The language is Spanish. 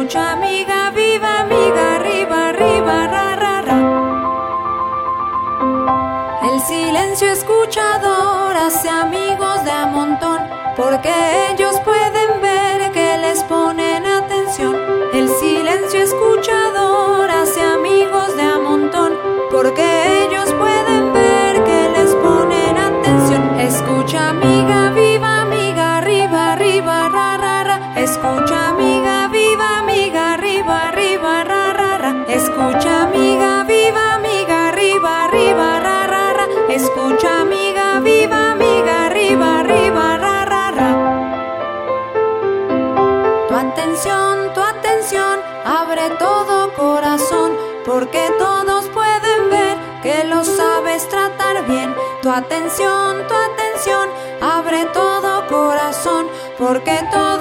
escucha amiga, viva amiga, arriba, arriba, ra, ra, ra. El silencio escuchador hace amigos de a montón, porque ellos pueden ver que les ponen atención. El silencio escuchador hace amigos de a montón, porque ellos pueden ver que les ponen atención. Escucha amiga, viva amiga, arriba, arriba, ra, ra, ra. Escucha amiga, viva amiga, arriba, arriba, ra, ra, ra. Escucha amiga, viva amiga, arriba, arriba, ra, ra, ra. Escucha amiga, viva amiga, arriba, arriba, ra, ra, ra. Tu atención, abre todo corazón, porque todos pueden ver que lo sabes tratar bien. Tu atención, abre todo corazón, porque todos